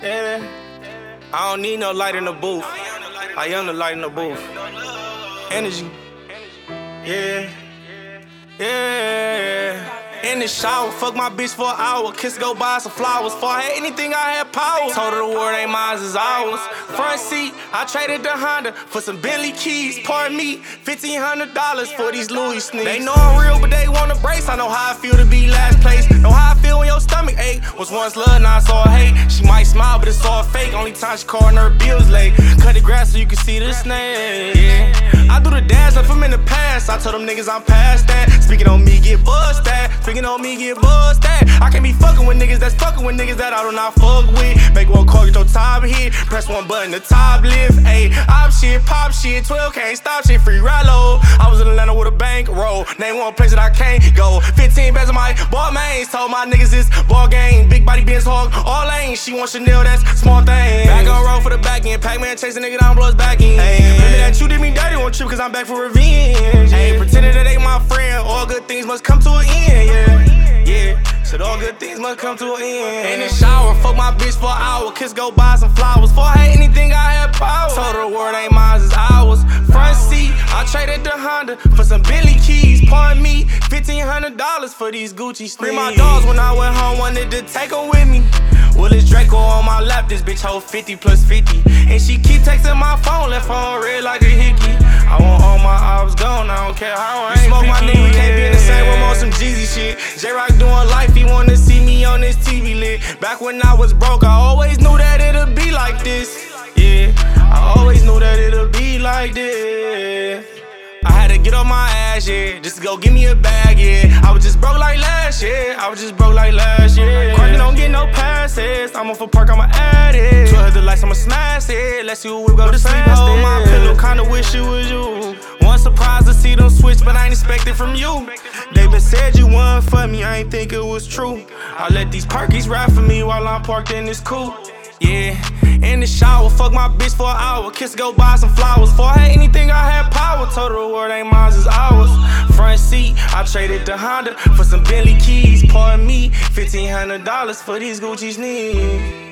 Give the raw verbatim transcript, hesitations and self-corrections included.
Yeah. I don't need no light in the booth. I am the light in the booth. Energy. Yeah. Yeah. In the shower, fuck my bitch for an hour. Kiss go buy some flowers. For I had anything, I had power. Told her the world ain't mine, it's ours. Front seat, I traded the Honda for some Bentley keys. Pardon me, fifteen hundred dollars for these Louis sneakers. They know I'm real, but they want a brace. I know how I feel to be last place. Know how I feel when your stomach ache. Was once love, now it's all hate. She might smile, but it's all fake. Only time she callin' her bills late. Cut the grass so you can see the snake. Yeah. I do the dance like I'm in the past. I told them niggas I'm past that. Speaking on me, get bust that. Speaking on me, get bust that. I can't be fucking with niggas that's fucking with niggas that I do not fuck with. Make one call, get your top hit. Press one button, the top lift. Ayy, op shit, pop shit. twelve can't stop shit, free ride low. I was in Atlanta with a bankroll. Name one place that I can't go. fifteen bands of my ball mains. Told my niggas it's ball game. Big body Benz hog, all lanes. She want Chanel, that's small thing. Back on road for the back end. Pac-Man chase a nigga down, blow his back in. Remember that you did me dirty, won't trip, cause I'm back for revenge. Ayy, pretending that ain't my friend. All good things must come to an end, yeah. Yeah, said all good things must come to an end. In the shower, fuck my bitch for an hour. Kiss go buy some flowers. Before I had anything, I had power. Told her the world ain't mine, it's ours. Front seat, I traded the Honda for some Bentley keys. Pardon me, fifteen hundred dollars for these Gucci sneakers. Free my dogs when I went home, wanted to take them with me. Willis Draco on my lap, this bitch hold fifty plus fifty. And she keep texting my phone, left phone red like a hickey. I want all my ops gone, I don't care how I ain't smoke my nigga, we can't be in the same room on some Jeezy shit. J-Rock doing life, he wanna see me on this T V lit. Back when I was broke, I always knew that it'll be like this. Yeah, I always knew that it'll be like this. I had to get on my ass, yeah, just to go give me a bag, yeah. I was just broke like last year, I was just broke like last year. Quarter don't get no passes, I'm off a park, I'ma add it. twelve the lights, I'ma smash it. Let's see who we go to sleep. Hold my pillow, kinda wish it was you. One surprise to see them switch, but I ain't expect it from you. They been said you won for me, I ain't think it was true. I let these perkies ride for me while I'm parked in this coupe. Yeah, in the shower, fuck my bitch for an hour. Kiss go buy some flowers. Before I had anything, I had power. Told her the world ain't mine, it's ours. Front seat, I traded the Honda for some Bentley keys. Pardon me, fifteen hundred dollars for these Gucci sneakers.